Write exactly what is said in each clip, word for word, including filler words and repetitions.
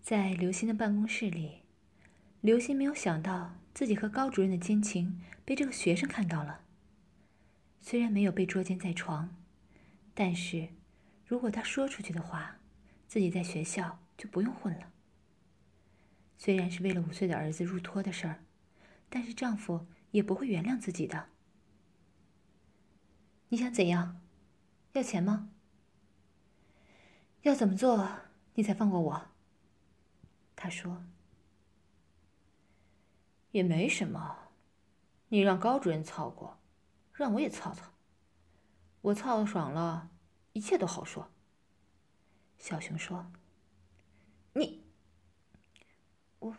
在刘鑫的办公室里，刘鑫没有想到自己和高主任的奸情被这个学生看到了。虽然没有被捉奸在床，但是如果他说出去的话，自己在学校就不用混了。虽然是为了五岁的儿子入托的事儿，但是丈夫也不会原谅自己的。你想怎样？要钱吗？要怎么做你才放过我？他说。也没什么，你让高主任操过，让我也操操。我操的爽了，一切都好说。小熊说。你，我，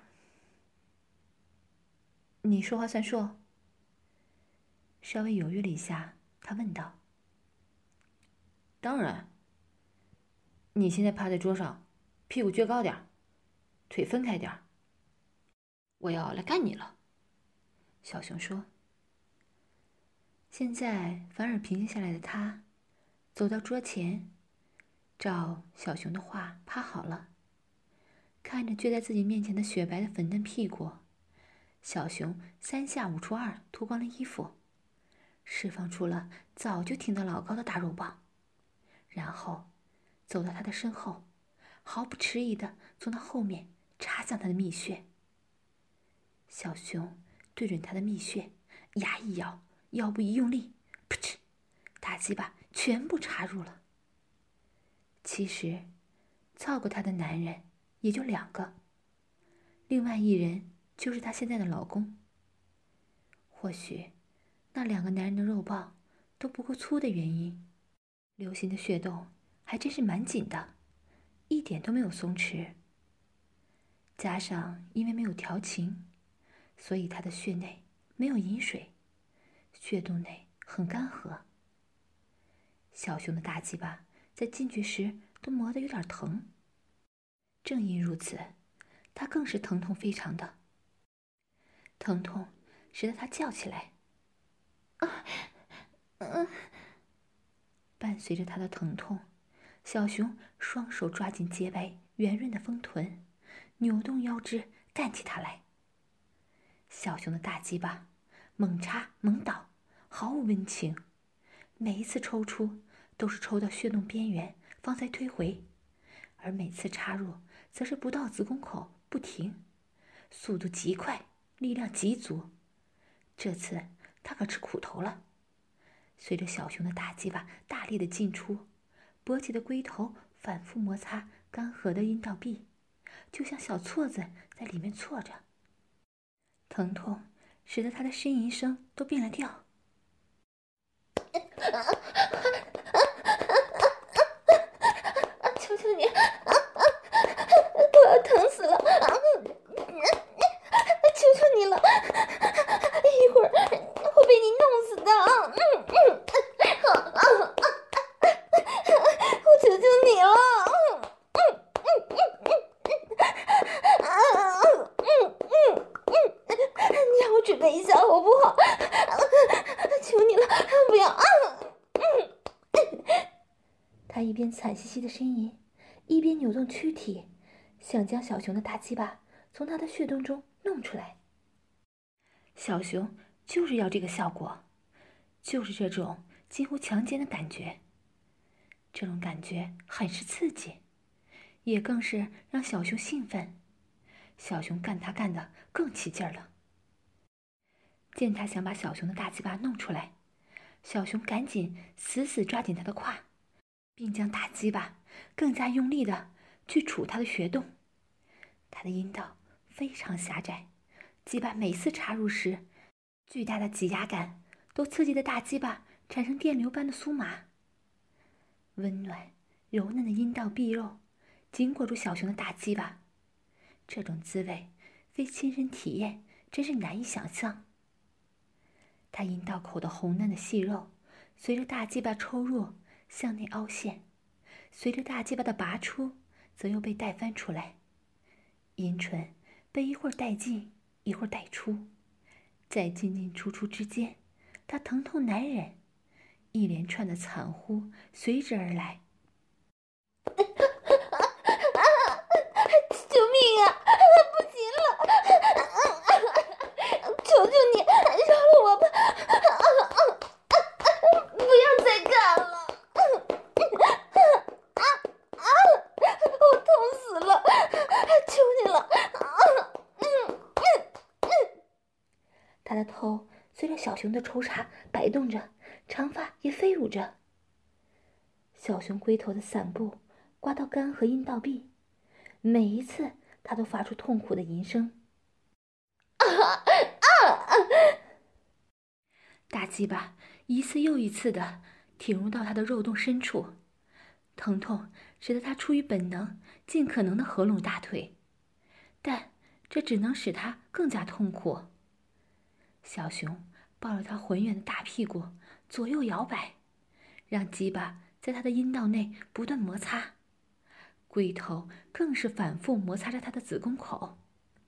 你说话算数？稍微犹豫了一下，他问道。当然。你现在趴在桌上，屁股撅高点，腿分开点。我要来干你了。小熊说。现在反而平静下来的他，走到桌前，照小熊的话趴好了，看着撅在自己面前的雪白的粉嫩屁股，小熊三下五除二脱光了衣服，释放出了早就挺得老高的大肉棒，然后走到他的身后，毫不迟疑地从他后面插向他的蜜穴。小熊对准他的蜜穴，牙一咬，腰部一用力，噗嗤，大鸡巴全部插入了。其实操过他的男人也就两个，另外一人就是她现在的老公。或许那两个男人的肉棒都不够粗的原因，刘鑫的血洞还真是蛮紧的，一点都没有松弛。加上因为没有调情，所以他的血内没有饮水，血洞内很干涸。小熊的大鸡巴在进去时都磨得有点疼，正因如此，他更是疼痛非常的。疼痛使得他叫起来。啊，嗯。伴随着他的疼痛，小熊双手抓紧洁白圆润的丰臀，扭动腰肢干起他来。小熊的大鸡巴猛插猛倒，毫无温情，每一次抽出都是抽到血洞边缘方才推回，而每次插入则是不到子宫口不停，速度极快，力量极足。这次他可吃苦头了。随着小熊的大鸡巴大力的进出，勃起的龟头反复摩擦干涸的阴道壁，就像小锉子在里面锉着。疼痛使得他的呻吟声都变了调。求求你，我要疼死了！求求你了，一会儿会被你弄死的！我求求你了！你让我准备一下好不好？求你了，不要！他一边惨兮兮的呻吟，一边扭动躯体，想将小熊的大鸡巴从他的血洞中弄出来。小熊就是要这个效果，就是这种近乎强奸的感觉。这种感觉很是刺激，也更是让小熊兴奋。小熊干他干得更起劲儿了。见他想把小熊的大鸡巴弄出来，小熊赶紧死死抓紧他的胯，并将大鸡巴更加用力的去杵他的穴洞。他的阴道非常狭窄，鸡巴每次插入时，巨大的挤压感都刺激的大鸡巴产生电流般的酥麻。温暖柔嫩的阴道壁肉紧裹住小熊的大鸡巴，这种滋味非亲身体验真是难以想象。他阴道口的红嫩的细肉随着大鸡巴抽入向内凹陷，随着大鸡巴的拔出则又被带翻出来，阴唇被一会儿带进一会儿带出，在进进出出之间，他疼痛难忍，一连串的惨呼随之而来。救命头随着小熊的抽插摆动着，长发也飞舞着。小熊龟头的伞部刮到肝和阴道壁，每一次它都发出痛苦的吟声。啊啊啊！ 大鸡巴一次又一次地挺入到他的肉洞深处，疼痛使得他出于本能尽可能地合拢大腿，但这只能使他更加痛苦。小熊抱着他浑圆的大屁股左右摇摆，让鸡巴在他的阴道内不断摩擦，龟头更是反复摩擦着他的子宫口。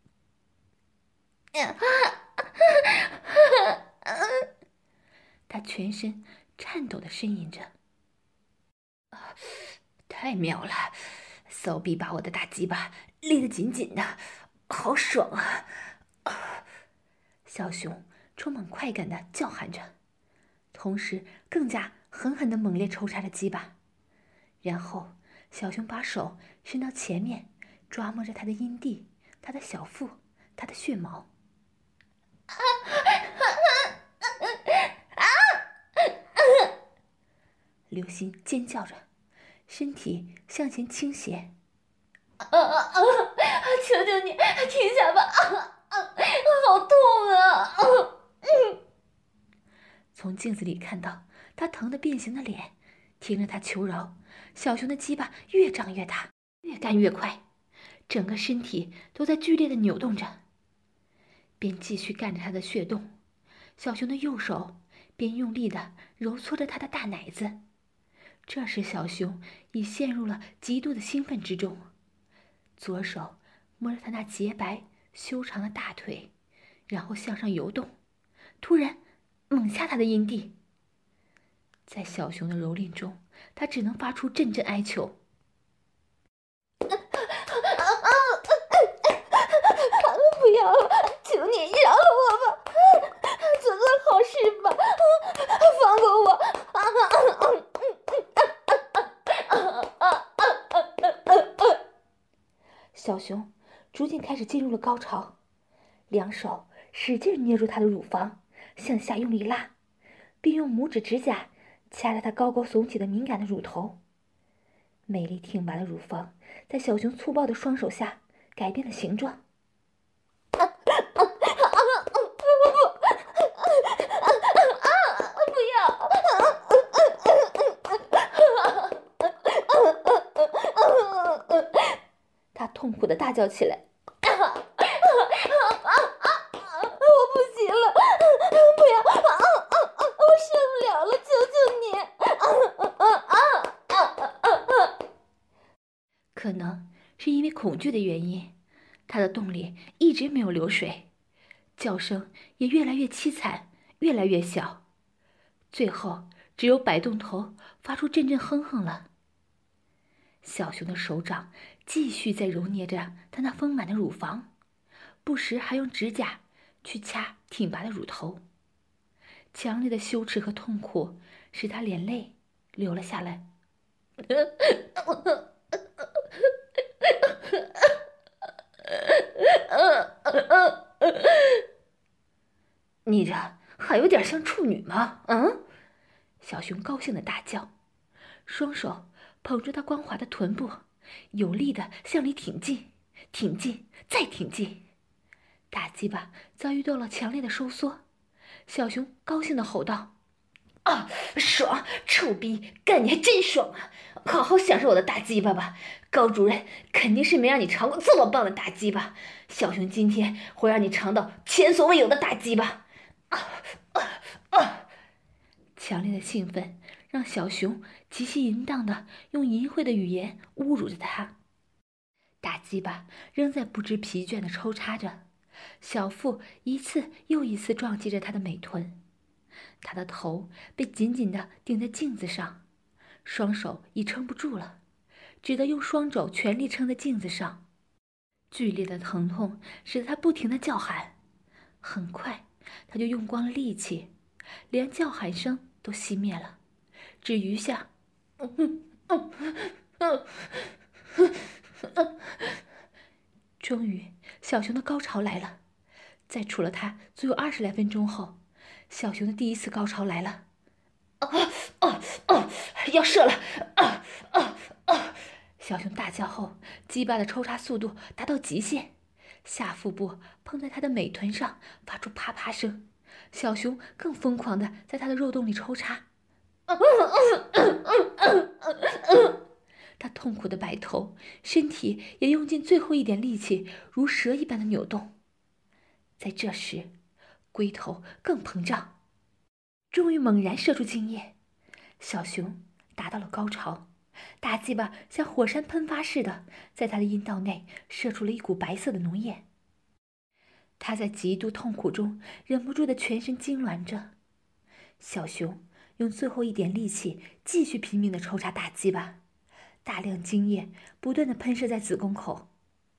他全身颤抖地呻吟着。啊，太妙了！骚逼把我的大鸡巴勒得紧紧的，好爽啊！啊，小熊充满快感地叫喊着，同时更加狠狠地猛烈抽插着鸡巴。然后小熊把手伸到前面，抓摸着他的阴蒂、他的小腹、他的血毛。啊刘星尖叫着，身体向前倾斜。 啊啊啊！求求你停下吧！啊啊！好痛啊！啊嗯、 从镜子里看到他疼得变形的脸，听着他求饶，小熊的鸡巴越长越大，越干越快，整个身体都在剧烈的扭动着。边继续干着他的血洞，小熊的右手边用力地揉搓着他的大奶子。这时小熊已陷入了极度的兴奋之中，左手摸着他那洁白修长的大腿，然后向上游动，突然猛掐他的阴蒂。在小熊的蹂躏中，他只能发出阵阵哀求。 不要了，求你饶了我吧，做做好事吧，放过我！小熊逐渐开始进入了高潮，两手使劲捏住他的乳房，向下用力拉，并用拇指指甲掐着他高高耸起的敏感的乳头。美丽挺拔的乳房在小熊粗暴的双手下改变了形状。他痛苦地大叫起来：“我不行了，不要，我受不了了，求求你！” 可能是因为恐惧的原因，他的洞里一直没有流水，叫声也越来越凄惨，越来越小，最后只有摆动头发出阵阵哼哼了。小熊的手掌继续在揉捏着他那丰满的乳房，不时还用指甲去掐挺拔的乳头。强烈的羞耻和痛苦使他连泪流了下来。你这还有点像处女吗？嗯？小熊高兴地大叫，双手捧住他光滑的臀部，有力地向里挺进，挺进，再挺进。大鸡巴遭遇到了强烈的收缩，小熊高兴地吼道：“啊，爽！臭逼，干你还真爽啊！好好享受我的大鸡巴吧，高主任肯定是没让你尝过这么棒的大鸡巴，小熊今天会让你尝到前所未有的大鸡巴！”啊啊啊！强烈的兴奋让小熊极其淫荡的用淫秽的语言侮辱着他。大鸡巴仍在不知疲倦的抽插着，小腹一次又一次撞击着他的美臀，他的头被紧紧地顶在镜子上，双手已撑不住了，只得用双肘全力撑在镜子上。剧烈的疼痛使得他不停地叫喊，很快他就用光了力气，连叫喊声都熄灭了，只余下终于小熊的高潮来了， 在处了他足有二十来分钟后，小熊的第一次高潮来了。啊啊啊！要射了！啊啊啊！小熊大叫后，鸡巴的抽插速度达到极限，下腹部碰在他的美臀上，发出啪啪声。小熊更疯狂地在他的肉洞里抽插。他痛苦的摆头，身体也用尽最后一点力气，如蛇一般的扭动。在这时，龟头更膨胀，终于猛然射出精液。小熊达到了高潮，大鸡巴像火山喷发似的，在他的阴道内射出了一股白色的浓液。他在极度痛苦中忍不住的全身痉挛着。小熊用最后一点力气继续拼命的抽插大鸡巴，大量精液不断的喷射在子宫口。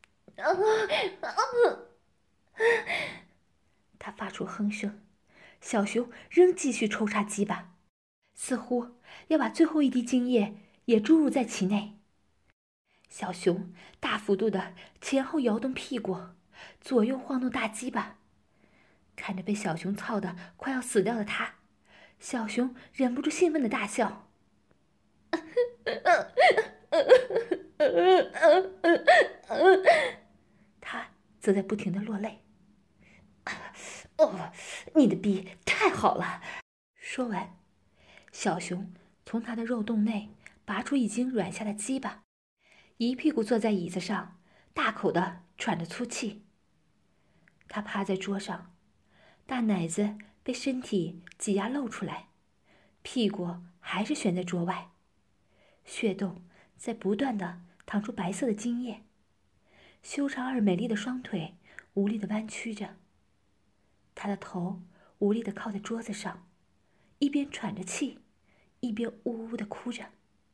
他发出哼声，小熊仍继续抽插鸡巴，似乎要把最后一滴精液也注入在其内。小熊大幅度的前后摇动屁股，左右晃动大鸡巴。看着被小熊操得快要死掉的他，小熊忍不住兴奋的大笑。他则在不停的落泪。哦，你的逼太好了！说完，小熊从他的肉洞内拔出已经软下的鸡巴，一屁股坐在椅子上，大口的喘着粗气。他趴在桌上，大奶子被身体挤压露出来，屁股还是悬在桌外，血洞在不断的淌出白色的精液，修长而美丽的双腿无力的弯曲着，他的头无力的靠在桌子上，一边喘着气，一边呜呜的哭着。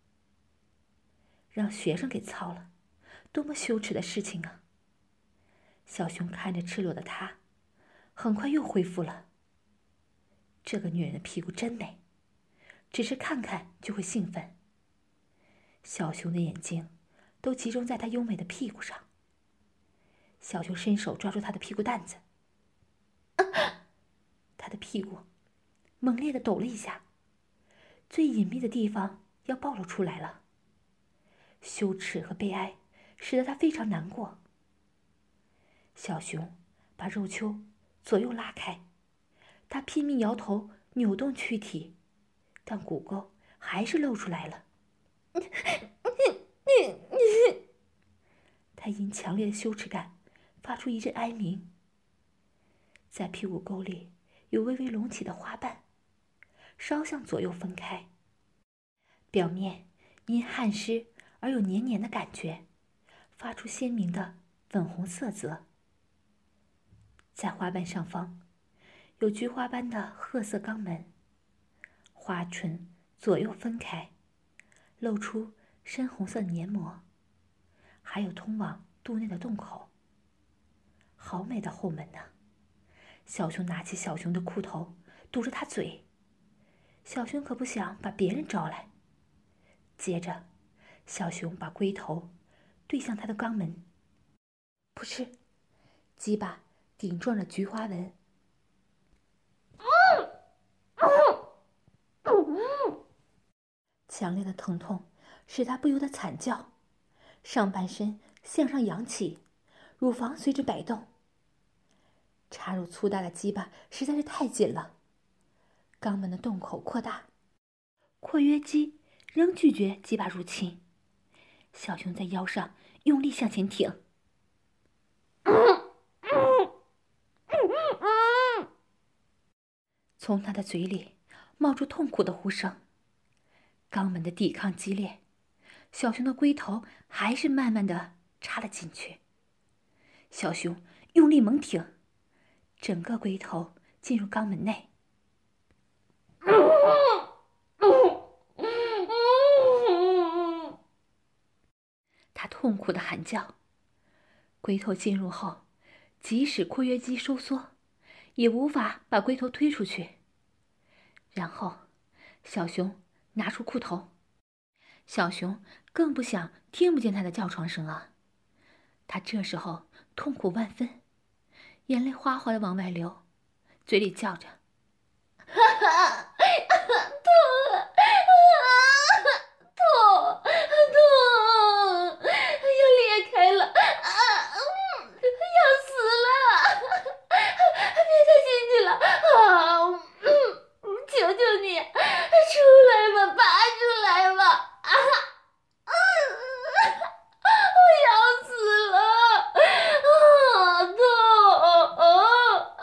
让学生给操了，多么羞耻的事情啊！小熊看着赤裸的他，很快又恢复了。这个女人的屁股真美，只是看看就会兴奋。小熊的眼睛都集中在她优美的屁股上。小熊伸手抓住她的屁股蛋子，啊！她的屁股猛烈地抖了一下，最隐秘的地方要暴露出来了。羞耻和悲哀使得他非常难过。小熊把肉丘左右拉开，他拼命摇头扭动躯体，但骨沟还是露出来了。他因强烈的羞耻感发出一阵哀鸣。在屁股沟里有微微隆起的花瓣，稍向左右分开，表面因汗湿而有黏黏的感觉，发出鲜明的粉红色泽。在花瓣上方有菊花般的褐色肛门，花唇左右分开，露出深红色黏膜，还有通往肚内的洞口。好美的后门啊！小熊拿起小熊的裤头堵着他嘴，小熊可不想把别人招来。接着小熊把龟头对向他的肛门，噗嗤，鸡巴顶撞着菊花纹。强烈的疼痛使他不由得惨叫，上半身向上扬起，乳房随之摆动。插入粗大的鸡巴实在是太紧了，肛门的洞口扩大，括约肌仍拒绝鸡巴入侵。小熊在腰上用力向前挺，从他的嘴里冒出痛苦的呼声。肛门的抵抗激烈，小熊的龟头还是慢慢的插了进去。小熊用力猛挺，整个龟头进入肛门内。他痛苦的喊叫。龟头进入后，即使括约肌收缩，也无法把龟头推出去。然后小熊拿出裤头，小熊更不想听不见他的叫床声啊。他这时候痛苦万分， 眼泪哗哗的往外流，嘴里叫着：“ 哈哈，痛啊！痛痛，要裂开了啊！要死了！别再进去了啊！求求你，出来吧，拔出来吧！啊！我要死了！啊，痛！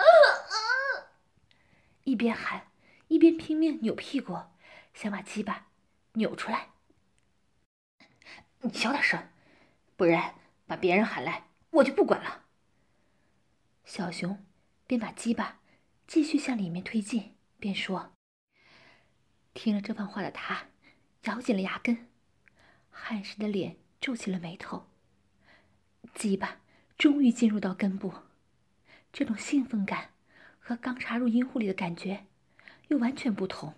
一边喊，一边拼命扭屁股，想把鸡巴扭出来。你小点声，不然把别人喊来，我就不管了。小熊便把鸡巴继续向里面推进，便说：“听了这番话的他，咬紧了牙根，汗湿的脸皱起了眉头。鸡巴终于进入到根部，这种兴奋感和刚插入阴户里的感觉又完全不同。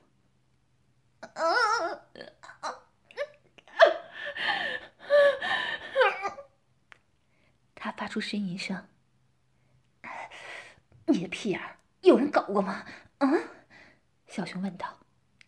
他发出呻吟声：“你的屁眼儿有人搞过吗？”嗯，小熊问道。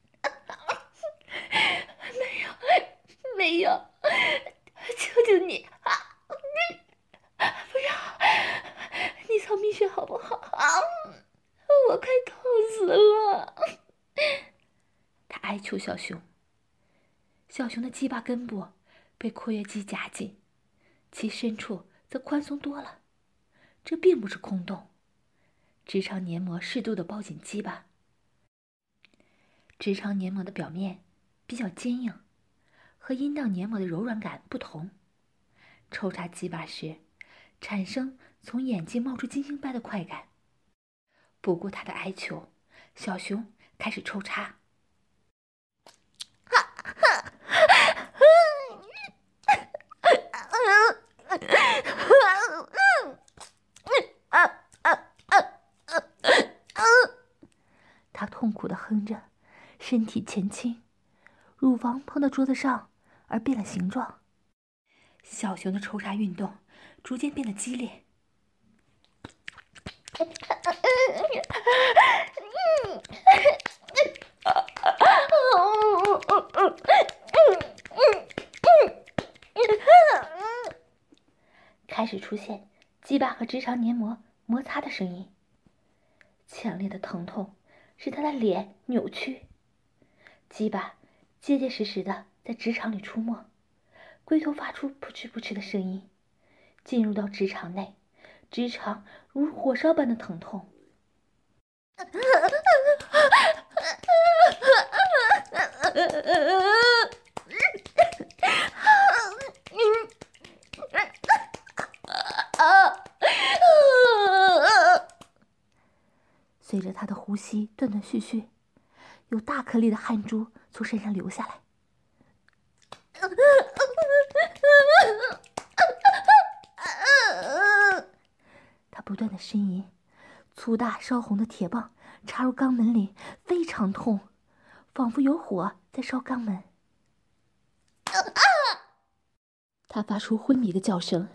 没有，没有，求求你啊！你不要，你操蜜穴好不好啊？我快痛死了！ 他哀求小熊。小熊的鸡巴根部被括约肌夹紧，其深处则宽松多了。这并不是空洞，直肠黏膜适度的包紧鸡巴。直肠黏膜的表面比较坚硬，和阴道黏膜的柔软感不同。抽插鸡巴时，产生从眼睛冒出金星般的快感。不顾他的哀求，小熊开始抽插。他痛苦地哼着，身体前倾，乳房碰到桌子上而变了形状。小熊的抽插运动逐渐变得激烈。开始出现鸡巴和直肠黏膜摩擦的声音。强烈的疼痛使他的脸扭曲，鸡巴结结实实的在直肠里出没，龟头发出扑哧扑哧的声音，进入到直肠内，直肠如火烧般的疼痛。随着他的呼吸断断续续，有大颗粒的汗珠从身上流下来。他不断的呻吟，粗大烧红的铁棒插入肛门里，非常痛，仿佛有火在烧肛门。他发出昏迷的叫声，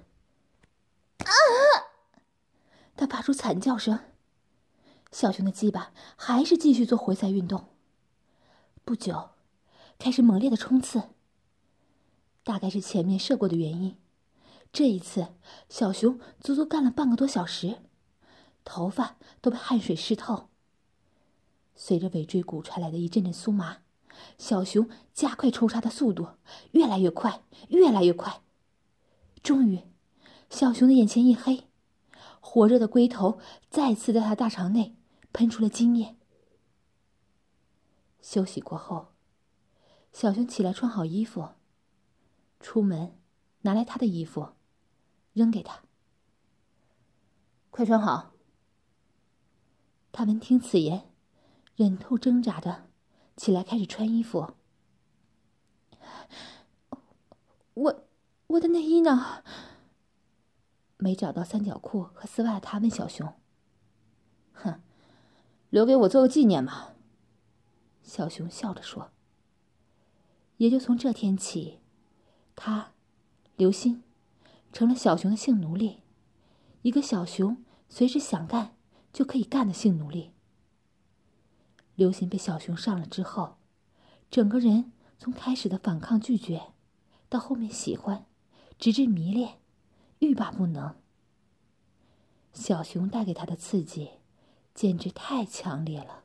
他发出惨叫声。小熊的鸡巴还是继续做回塞运动，不久开始猛烈的冲刺。大概是前面射过的原因，这一次小熊足足干了半个多小时，头发都被汗水湿透。随着尾椎骨传来的一阵阵酥麻，小熊加快抽插的速度，越来越快，越来越快。终于，小熊的眼前一黑，火热的龟头再次在他大肠内喷出了精液。休息过后，小熊起来穿好衣服，出门拿来他的衣服，扔给他。快穿好。他闻听此言，忍痛挣扎的起来开始穿衣服。我我的内衣呢？没找到三角裤和丝袜的他问小熊。哼，留给我做个纪念吧。小熊笑着说。也就从这天起，他刘星成了小熊的性奴隶，一个小熊随时想干就可以干的性奴隶。刘行被小熊上了之后，整个人从开始的反抗拒绝，到后面喜欢，直至迷恋，欲罢不能。小熊带给他的刺激简直太强烈了。